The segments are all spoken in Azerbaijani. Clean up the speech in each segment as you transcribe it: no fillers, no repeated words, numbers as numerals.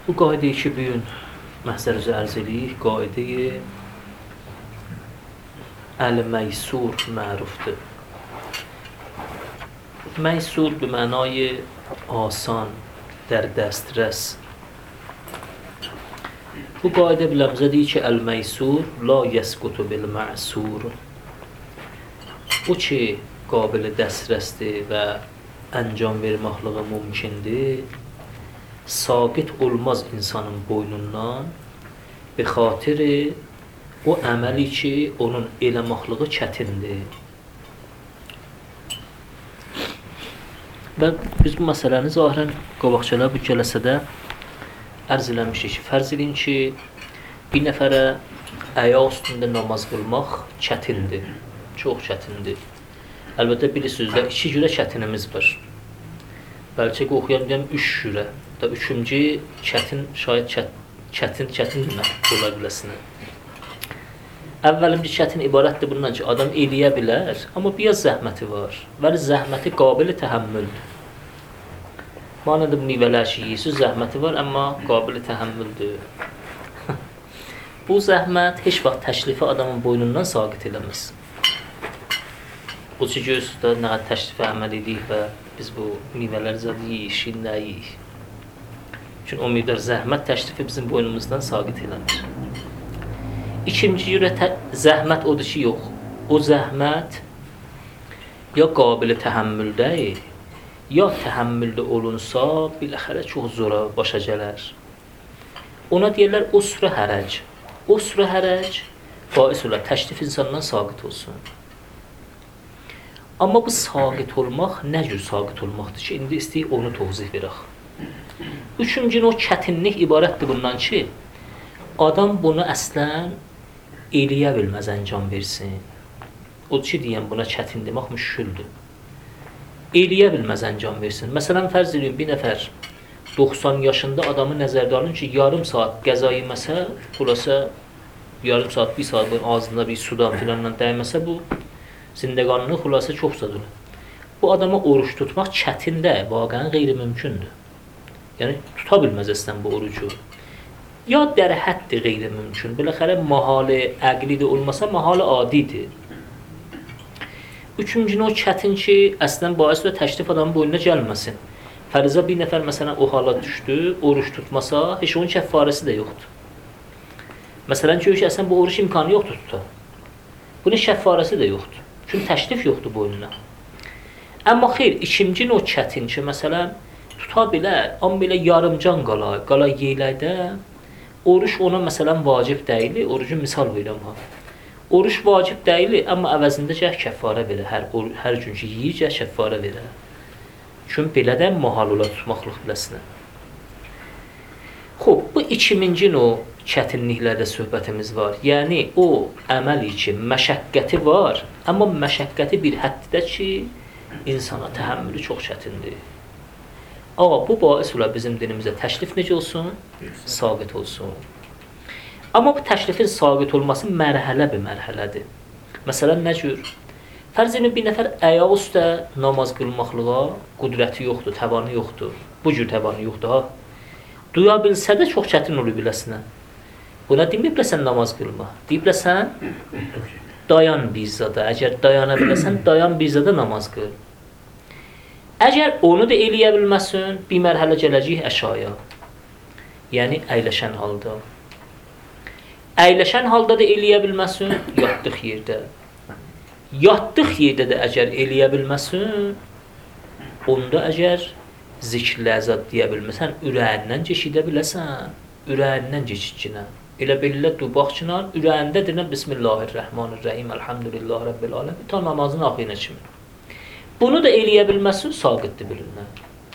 Bu qaidə ki, bu gün məhzər üzə ərz edirik, qaidə-i əl-məysur mərufdur. Məysur به معنای آسان، در دسترس. Bu qaidə biləmzədir ki, əl-məysur la yəsqutu bil-mə'sur. O ki, qabil dəstrəsdir və əncam verməklığı mümkündür, saqit olmaz insanın boynundan bi xatir o əməli ki, onun eləməklığı çətindir. Və biz bu məsələni zahirən qabaqçalar bu cələsədə ərz eləmişik ki, fərz edin ki, bir nəfərə ayaq üstündə namaz qılmaq çətindir, çox çətindir. Əlbəttə bilirsiniz də, 2 cürə çətinimiz var. Bəlkə oxuyan deyəm 3 cürə. Da üçüncü çətin, şayət çətin demək ola biləsinə. Əvvəlimci çətin ibarətdir bundan ki, adam eləyə bilər, amma biraz zəhməti var. Vəli zəhməti qabil təhəmmüldür. Manada bu meyvələr ki, yiyisiz zəhməti var, amma qabil təhəmmüldür. Bu zəhmət heç vaxt təklifi adamın boynundan saqit eləməz. O ki, görsünüz nə qədər təklifə əməl edirik və biz bu meyvələri zədə yiyik, şirinlə yiyik. Çünki o miqdar zəhmət təklifi bizim boynumuzdan saqit eləmir. İkinci cürə zəhmət odur ki, yox. O zəhmət ya qabil təhəmmüldəyir, ya təhəmmüldə olunsa, biləxərə çox zora başa gələr. Ona deyirlər, usru hərəc. Usru hərəc, bais olar, təklif insandan saqit olsun. Amma bu saqit olmaq, nə cür saqit olmaqdır ki, indi istəyik onu tövzih verək. Üçüncü o çətinlik ibarətdir bundan ki, adam bunu əslən eləyə bilməz əncam versin. O ki, deyən buna çətin demək müşküldür. Eləyə bilməz əncam versin. Məsələn, fərz edin, bir nəfər 90 yaşında adamı nəzərdə alın ki, yarım saat qəza yeməsə, xulasa yarım saat, 1 saat ağzında bir sudan filanla dəyməsə, bu zindəqanını xulasa çox zadır. Bu adama oruç tutmaq çətin də, vaqəən qeyri-mümkündür. Yəni, tuta bilməz əslən bu orucu. Ya dərhəddir qeyri-mümkün. Biləxərə, mahalı əqlidir olmasa, mahalı adidir. Üçüncü o çətin ki, əslən bais və təklif adamın boynuna gəlməsin. Fərizə bir nəfər məsələn o hala düşdü, oruç tutmasa, heç onun kəffarəsi də yoxdur. Məsələn ki, əslən bu oruç imkanı yoxdur tuta. Bunun kəffarəsi də yoxdur. Çünki təklif yoxdur boynuna. Amma xeyr, ikinci o çətin ki, məsələn, tuta bilər, amma belə yarımcan qala yeyiləkdə, oruç ona məsələn vacib deyil, orucu misal verirəm ha. Oruç vacib deyil, amma əvəzində gəh kəffarə verir, hər gün ki, yiyir, gəh kəffarə verir. Çünki belə də mahal olar tutmaqlıq biləsinə. Xoş, bu ikinci o çətinliklərdə söhbətimiz var. Yəni, o əməli ki, məşəqqəti var, amma məşəqqəti bir həddə ki, insana təhəmmülü çox çətindir. Bu bais olar bizim dinimizdə təklif necə olsun? Saqit olsun. Amma bu təklifin saqit olması mərhələ bir mərhələdir. Məsələn, nə cür? Fərz edin, bir nəfər ayaq üstə namaz qılmaqlığa qüdrəti yoxdur, təvanı yoxdur. Bu cür təvanı yoxdur, ha? Duya bilsə də çox çətin olur biləsinə. Buna deməyib sən namaz qılma. Deyib sən dayan bizzada. Əgər dayana biləsən, dayan bizzada namaz qıl. Əgər onu da eləyə bilməsin, bir mərhələ gələcək əşaya. Yəni, əyləşən halda. Əyləşən halda da eləyə bilməsin, yatdıq yerdə. Yatdıq yerdə də əgər eləyə bilməsin, onda əgər zikr-lə əzad deyə bilməsən, ürəyindən keçidə biləsən, ürəyindən keçicinə. Elə belirlə dubaqçınan, ürəyində deyilən Bismillahirrahmanirrahim, Elhamdülillah, Rabbil aləm, ta namazın axıyına kimi. Bunu da eləyə bilməsin, saqitdir bilinən.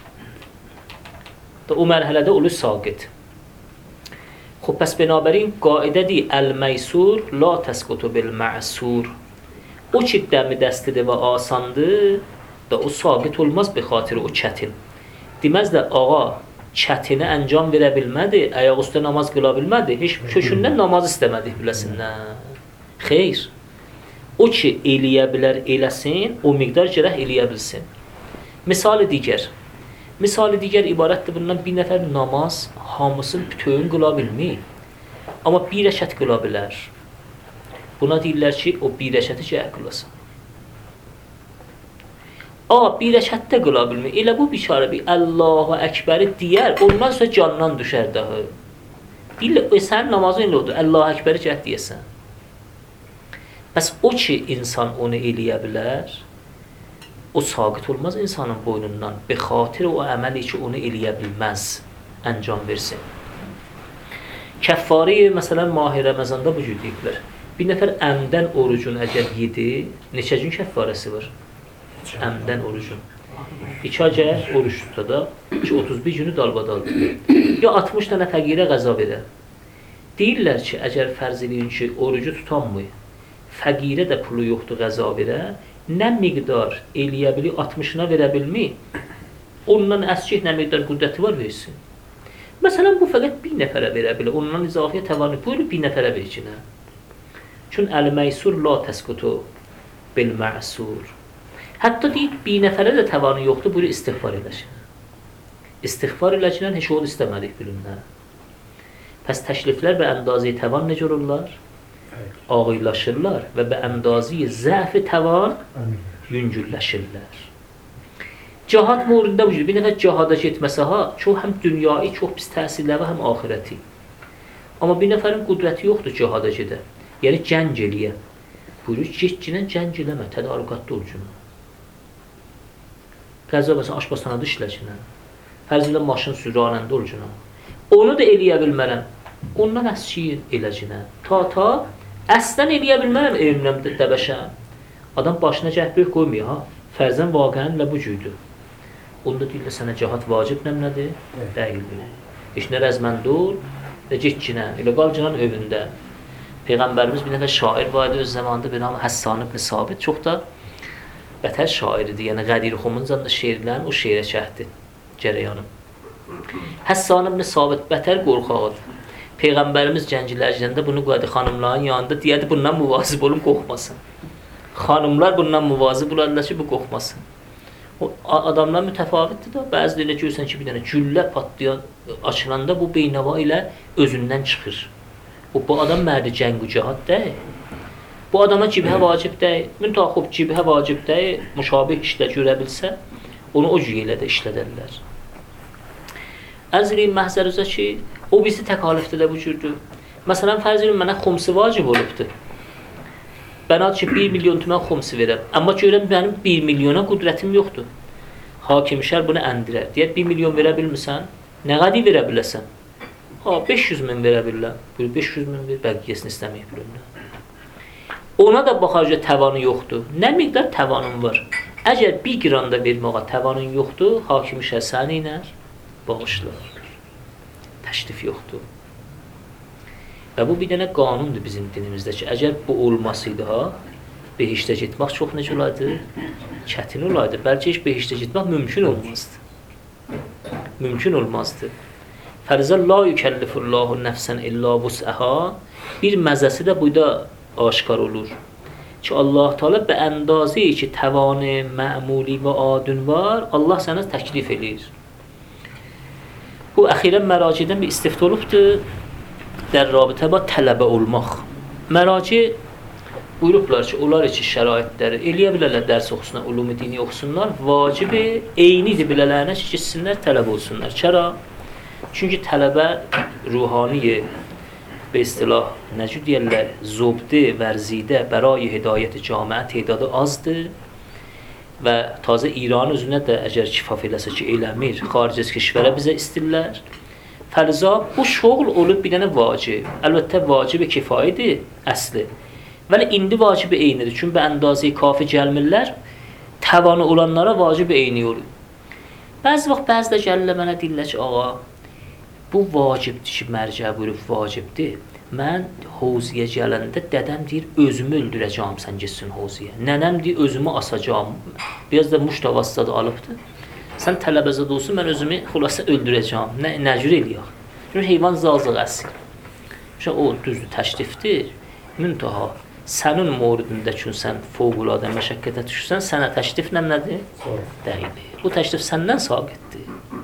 O mərhələdə olur saqit. Xoş, pəs bənabərin qaidədir, əl-məysur la təsqutu bil-mə'sur. O ki, dəmi dəstidir və asandır, da o saqit olmaz bi xatir o çətin. Deməz də, ağa, çətini əncam verə bilmədi, ayaq üstə namaz qıla bilmədi, heç kökündən namaz istəmədik biləsindən. Xeyr. O ki, eləyə bilər, eləsin, o miqdar gərək eləyə bilsin. Misali digər, Misali digər ibarətdir bundan bir nəfər namaz hamısını bütün qıla bilmir. Amma bir rəkət qıla bilər. Buna deyirlər ki, o bir rəkəti ki, qılasın. Bir rəkətdə qıla bilmir. Elə bu biçarə bir Allahu Əkbəri deyər, ondan sonra candan düşər daha. Deyirlər, sənin namazın elə oldu, Allahu Əkbəri cəhd deyəsən. Bəs o ki, insan onu eləyə bilər, o saqit olmaz insanın boynundan. Be xatir o əməli ki, onu eləyə bilməz, əncam versin. Kəffari, məsələn, Mah-i Ramazanda bu cür deyiblər. Bir nəfər əmdən orucun əgər yedi, neçə gün kəffarəsi var? Əmdən orucun. 2 ay oruç tuta da, 31 günü dalbadaldır. Ya 60 dənə fəqirə qəza verər. Deyirlər ki, əgər fərz eləyin ki, orucu tutanmı, fəqirə də pulu yoxdur qəza verər, nə miqdar eləyə bilir, 60-ına verə bilmir, ondan əskik nə miqdar qüddəti var versin. Məsələn, bu fəqət bir nəfərə verə bilir, ondan izafiyə təvanı buyurur, bir nəfərə versinə. Çün əl-məysur la təsqutu bil-məsur. Hətta deyib, bir nəfərə də təvanı yoxdur, buyurur, istiğfar eləsinə. İstiğfar eləsinə heç ol istəmədik bilinlər. Pəs təkliflər və əndazı təvan necə olurlar? Ağırlaşırlar və bə əmdazi zəf-i təvan yüngülləşirlər. Cihad mövridində bu cür, bir nəfər cihada getməsə çox həm dünyayı, çox pis təsirləri, həm ahirəti. Amma bir nəfərin qüdrəti yoxdur cihada gedə. Yəni cəng eləyə. Buyurur, getcinə cəng eləmə, tədarüqatda olcuna. Qəza məsələn, aşpastanada işləcinə. Fərzində maşın sürranəndə olcuna. Onu da eləyə bilmərəm. Ondan əskiyin eləcinə. Ta əslən eləyə bilmərəm evimdən dəbəşəm. Adam başına cəhbir qoymuyor, fərzən vaqəən və bu cüydür. Onda deyirlər, sənə cihad vacib nədir? Deyildir. İşinə rəzmənd ol və getcinə, elə qalcınan övündə. Peyğəmbərimiz bir nəfər şair var idi öz zamanında, bir namı Həssan ibn Sabit, çox da bətər şairidir. Yəni Qədir Xumuncan da şeirlərin o şeirə şəhdi cərəyanı. Həssan ibn Sabit bətər qorxaqdır. Peyğəmbərimiz cəngilər gedəndə bunu qoydu xanımların yanında, deyədi bundan müvazib olub qorxmasın. Xanımlar bundan müvazib olarlar ki, bu qorxmasın. O adamlar mütəfavitdir da, bəziləri görürsən ki, bir dənə güllə patlayan, açılanda bu beynəva ilə özündən çıxır. Bu adam mərdi cəng-u cihad deyil. Bu adama cibhə vacib deyil. Müntəxub cibhə vacib deyil, müşabih işlə görə bilsə, onu o cür ilə də işlədərlər. Ərz edeyim məhzərüzə ki, o birisi təkalifdə də bu cürdür. Məsələn, fərz edin, mənə xumsi vacib olubdur. Bənad ki, 1 milyon tümən xumsi verəm. Amma görəm, mənim 1 milyona qüdrətim yoxdur. Hakim şər bunu əndirər. Deyər, 1 milyon verə bilmirsən, nə qədi verə biləsən? 500 min verə bilirəm. Buyur, 500 min ver, bəlkəsini istəməyib bilirəm. Ona da baxarca təvanı yoxdur. Nə miqdar təvanın var? Əgər 1 qram da verməyə təvanın yoxdur, hakim şər səni ilə bağışlar. Təşrif yoxdur. Və bu bir dənə qanundur bizim dinimizdə ki, əgər bu olmasıydı, behiştə getmək çox necə olardı? Çətin olardı. Bəlkə heç behiştə getmək mümkün olmazdı. Mümkün olmazdı. Fərzə la yükəllifullahu nəfsən illa vus'əha bir məzəsi də burada aşkar olur. Ki Allah Teala bə əndazı ki, təvanı, məmuli və adün var, Allah sənə təklif edir. Bu əxirən məracidən bir istiftə olubdur در رابطه با tələbə olmaq. Məraci buyurublar ki, onlar için şəraitləri eləyə bilərlər, dərs oxusunlar, ulum-i dini oxusunlar, vacibi eynidir bilələrinə ki, gitsinlər, tələbə olsunlar. Kəra? Çünki tələbə ruhaniyə به اصطلاح نجود deyirlər, zobdi, vərzidə, bəray hidayət camiə tədadı azdır və tazə İran özünə də əgər kifaf eləsə ki, eləmir, xarici kişvərə bizə istirlər. Fərza, bu şoğul olub bir dənə vacib. Əlbəttə, vacib kifayidir, əsli. Vəli indi vacib eynidir. Çünki bə əndazı kafi gəlmirlər, təvanı olanlara vacib eyni olur. Bəzi vaxt bəzi də gəlirlər mənə deyirlər ki, ağa, bu vacibdir ki, mərcə buyurub vacibdir. Mən hoziyə gələndə dədəm deyir, özümü öldürəcəm, sən getsin hoziyə. Nənəm deyir, özümü asacam. Biraz da muştavasda da alıbdır. Sən tələbəzədə olsun, mən özümü xulasa öldürəcəm. Nə cür eləyək? Çünki heyvan zazıq əsir. O düzdür, təşrifdir. Müntaha, sənin moridində üçün sən fövqüladə məşəqqətə düşürsən, sənə təşrif nədir? Deyil. Bu təşrif səndən saqitdir.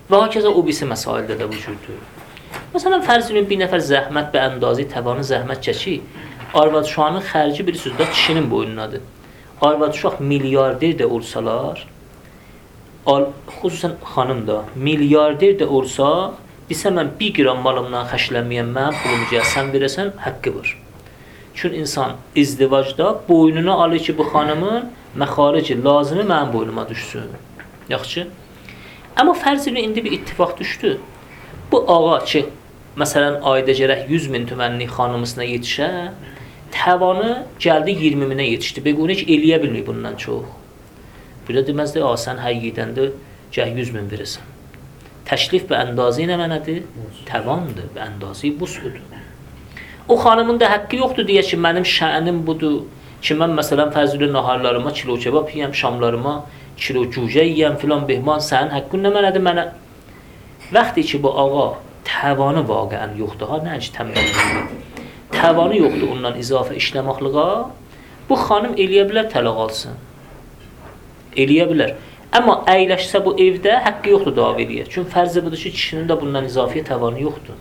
Və hakeza o birisi məsaildə də vücuddur. Məsələn, fərz edin bir nəfər zəhmət və əndazı tavanı zəhmət çəkir. Arvad uşağının xərci bir sözdə kişinin boynunadır. Arvad uşaq milyarder də olsalar, xüsusən xanım da, milyarder də olsa, desə mən 1 qram malımdan xərclənməyəm, mənim pulumu gəlsən verəsən, haqqı var. Çünki insan izdivacda boynuna alır ki, bu xanımın məxarici lazımı mənim boynuma düşsün. Yaxşı. Amma fərz edin, indi bir ittifaq düşdü. Bu ağa ki, məsələn, ayda gərək 100.000 tümənlik xanımısına yetişə, təvanı gəldi 20.000-ə yetişdi. Bequni ki, eləyə bilmir bundan çox. Bir də deməzdi, sən hər yedəndə gəh 100.000 verirsən. Təklif və əndazı nə mənədir? Təvandır və əndazı bu sudur. O xanımın da haqqı yoxdur deyə ki, mənim şənim budur. Ki, mən məsələn, fəzli naharlarıma kilo kebab yiyəm, şamlarıma kilo cücə yiyəm, filan behman, sənin haqqın nə mənədir mənə? Vaxtı ki, bu ağa təvanı vaqəən yoxdur, ha, nə ki, təmbəllidir. Təvanı yoxdur ondan izafə işləmaqlığa, bu xanım eləyə bilər tələq alsın. Eləyə bilər. Amma əyləşsə bu evdə haqqı yoxdur dava eləyə. Çünki fərzə budur ki, kişinin də bundan izafiyə təvanı yoxdur.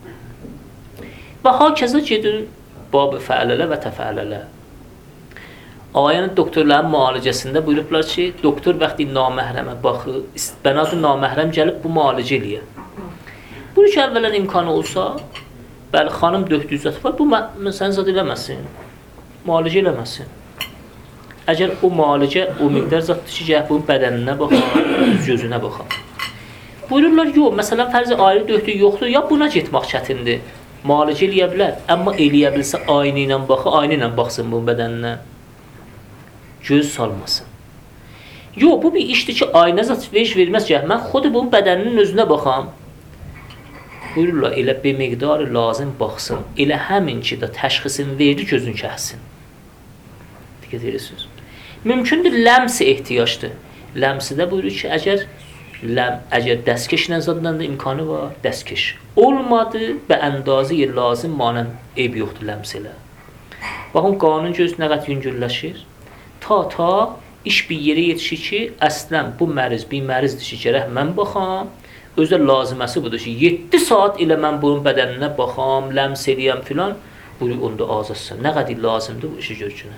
Və hakəza gedin bab-ı fəalələ və təfəalələ. Ayənin doktorların müalicəsində buyurublar ki, doktor vaxtı naməhrəmə baxır, bənadır naməhrəm gəlib bu müalicə eləyə. Bunu ki, əvvələn imkanı olsa, bəli, xanım döhdüyü zat var, bu sən zat eləməsin, müalicə eləməsin. Əgər o müalicə, o miqdar zatdır ki, gəlib bunun bədəninə baxar, gözünə baxar. Buyururlar, yox, məsələn, fərzi ayrı döhdüyü yoxdur, ya buna getmək çətindir. Müalicə eləyə bilər, amma eləyə bilsə aynı ilə baxır, aynı ilə baxsın bunun bədəninə. Göz salmasın. Yox, bu bir işdir ki, aynə zat verməz ki, mən xodu bunun bədəninin özünə baxam. Buyururlar, elə bir miqdarı lazım baxsın, elə həmin ki, da təşxisini verdi, gözün kəhsin. Diqqət edirsiniz. Mümkündür, ləmsi ehtiyacdır. Ləmsi də buyurur ki, əgər dəstkeşlə zadından da imkanı var, dəstkeş. Olmadı və əndazı lazım manən eyb yoxdur ləms elə. Baxın, qanun göz nə qədər yüngülləşir. Ta iş bir yerə yetişir ki, əslən bu məriz, bir mərizdir ki, gərək mən baxam, özə laziməsi budur ki, 7 saat ilə mən bunun bədəninə baxam, ləms eləyəm filan, buyur, onda azadsan. Nə qədər lazımdır bu işi görkünə.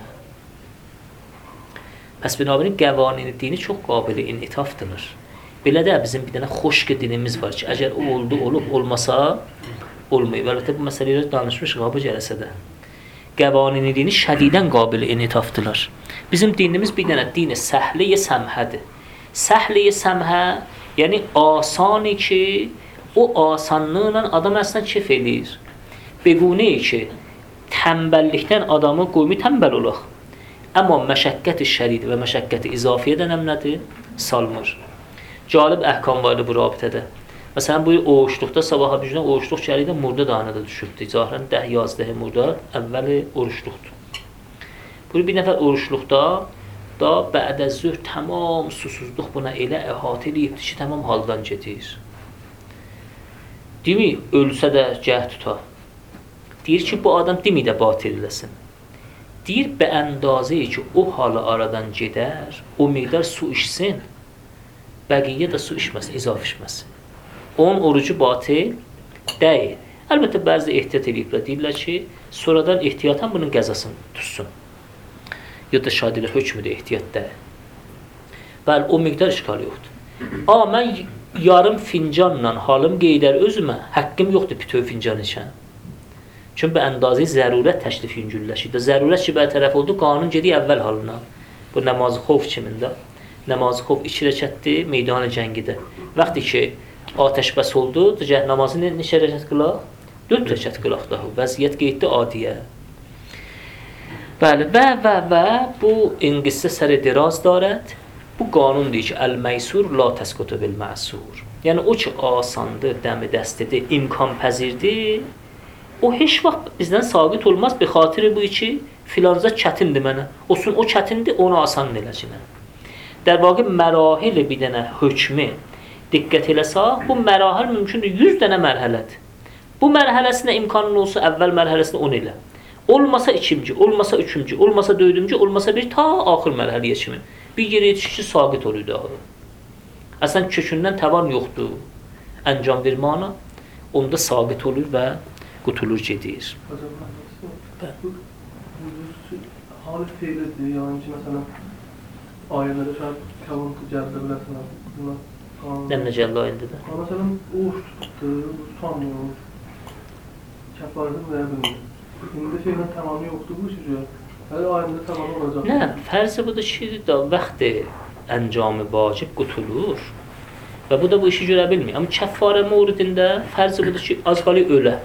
Pəs binabərin qəvanini dini çox qabili initafdırlar. Belə də bizim bir dənə xoşqı dinimiz var ki, əgər o oldu, olub, olmasa, olmayıb. Əlbəttə bu məsələləri danışmış qabı cələsədə. Qəvanini dini şədidən qabili initafdırlar. Bizim dinimiz bir dənə dini səhli-i səmhədir. Səhli-i səmhə, yəni asani ki, o asanlıqla adam əslən kef eləyir. Bequnəyi ki, təmbəllikdən adamı qoymu təmbəl olaq. Amma məşəqqəti şədid və məşəqqəti izafiyə dənəm nədir? Salmır. Calib əhkam vardı bu rabitədə. Məsələn, bu oruçluqda sabaha bir günə oruçluq gəliydə murda danada düşübdür. Zahirən 10-11 murda əvvəli oruçluqdur. Bu bir nəfər oruçluqda da bə'də zöhr tamam susuzluq buna elə əhatə eləyibdir ki, tamam haldan gedir. Demi, ölsə də gəh tuta. Deyir ki, bu adam demi də batil eləsin. Deyir, bə əndazəyi ki, o halı aradan gedər, o miqdar su içsin, bəqiyyə də su içməsin, izaf içməsin. Onun orucu batil deyil. Əlbəttə, bəzi ehtiyat ediblər, deyirlər ki, sonradan ehtiyatan bunun qəzasını tutsun. Ya da şadilə hökmüdə ehtiyat deyil. Bəli, o miqdar işgal yoxdur. Mən yarım fincanla halım qeydər özümə, həqqim yoxdur bütöv fincan içən. Çünki bu əndazı zərurət təklif yüngülləşir. Zərurət ki, bərtərəf oldu, qanun gedir əvvəl halına. Bu namazı xof kimində? Namazı xof 2 rəkətdir, meydanı cəngidə. Vaxtı ki, atəşbəs oldu, namazı neçə rəkət qılaq? 4 rəkət qılaq daha. Vəziyyət qeyddir adiyə. Bəli, və bu inqissə sər diraz darət. Bu qanun deyir ki, əl-məysur la təsqutu bil-məsur. Yəni, o ki, asandır, dəmi dəstidir, imkan pəzirdir, o heç vaxt bizdən saqit olmaz. Bir xatiri bu ki, filanca çətindir mənə. Olsun, o çətindir, onu asan eləcinə. در واقع مراحل bir dənə hökmü diqqət eləsək, bu mərahil mümkündür 100 dənə mərhələdir. Bu mərhələsinə imkanın olsa, əvvəl mərhələsinə 10 elə. Olmasa ikinci, olmasa üçüncü, olmasa dördüncü, olmasa bir ta axır mərhələyə kimi. Bir yerə yetişir ki, saqit olur daha. Əslən kökündən təvan yoxdur. enjam vermana onda sabit olur və qutulur gedir. Hal fiilidir, yani ki mesela ayələrdə şərt kəlam gəldə bilərsən. Nə gəldi ayəndə də? Mesela oruç tutdu, tutamıyor, kəffarədə verə bilmir. İndi şeylə tamamı yoxdur bu işə. Hələ ayəndə tamamı olacaq. Nə, fərzi budur ki, da vaxtı əncamı vacib qutulur və bu da bu işi görə bilmir. Amma kəffarə mövridində fərzi budur ki, az qali ölə.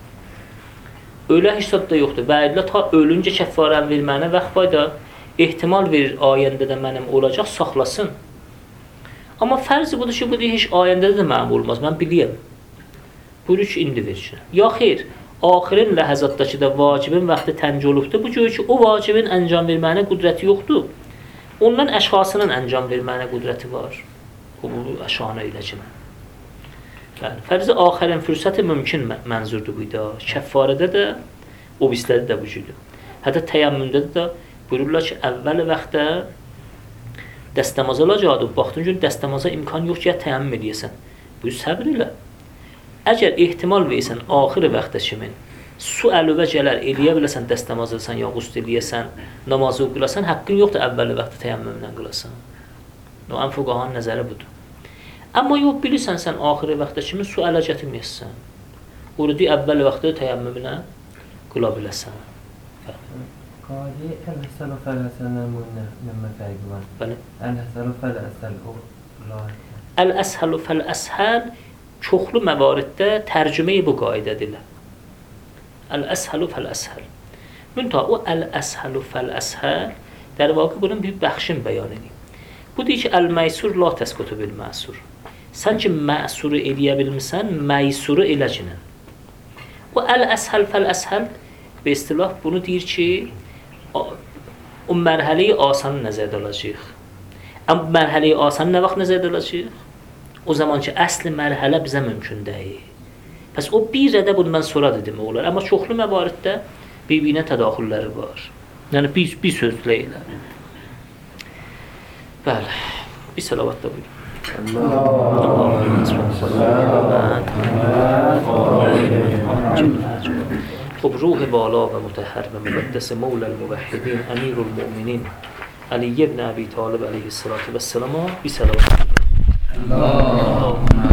Ölə heç zad da yoxdur. Və edilə ta ölüncə kəffarəni verməyinə vaxt fayda ehtimal verir ayəndə də mənim olacaq, saxlasın. Amma fərzi budur ki, bu deyir, heç ayəndə də mənim olmaz, mən biliyəm. Buyurur ki, indi verirsin. Ya xeyr, axirin ləhəzatdakı da vacibin vaxtı tənci olubdur. Bu görür ki, o vacibin əncam verməyinə qüdrəti yoxdur. Ondan əşxasının əncam verməyinə qüdrəti var. Bu əşxana ilə kimi. Yəni, fərzi axirin fürsəti mümkün mənzurdur bu da. Kəffarədə də, o bislərdə də vücudur. Hətta təyəmmündə də buyururlar ki, əvvəl vaxtda dəstəmaz olacaqdır. Baxdığın gün dəstəmaza imkan yox ki, ya təyəmmüm edəsən. Buyur, səbr elə. Əgər ehtimal versən, axir vaxtda kimin su əlüvə gələr, eləyə biləsən, dəstəmaz eləsən, ya qusd eləyəsən, namazı qılasan, haqqın yoxdur əvvəl vaxtda təyəmmümlə qılasan. Ən fuqahanın nəzəri budur. Amma yox, bilirsən, sən axiri vaxtda kimi su ələ gətirməyəsən. Urudi əvvəl vaxtda təyəmmümlə qıla biləsən. Qadi, əl-həsəl və fəl-həsəllə müəmmə fərqi var. Bəli. Əl-həsəl və fəl-əsəl o rahətdir. Əl-əshəl və fəl-əshəl çoxlu məvariddə tərcüməyi bu qaydədirlər. Əl-əshəl və fəl-əshəl. Müntah, o əl-əshəl və fəl-əshəl در واقع bunun bir bəxşin bəyan edeyim. Bu deyir ki, əl-məysur la təsqutu bil-məsur. Sən ki, məsuru eləyə bilmirsən, məysuru eləcinin. O əl-əshəl fəl-əshəl به اصطلاح bunu deyir ki, o mərhələyi asanı nəzərdə alacaq. Amma mərhələyi asanı nə vaxt nəzərdə alacaq? O zaman ki, əsli mərhələ bizə mümkün deyil. Pəs o bir rədə bundan sonra da demək olar. Amma çoxlu məvariddə bir-birinə tədaxülləri var. Yəni, bir sözlə elə. Bəli, bir salavat da buyurun. خب روح بالا و مطهر و مقدس مولا الموحدین امیر المؤمنین علی ابن ابی طالب علیه الصلاة و السلام بی صلوات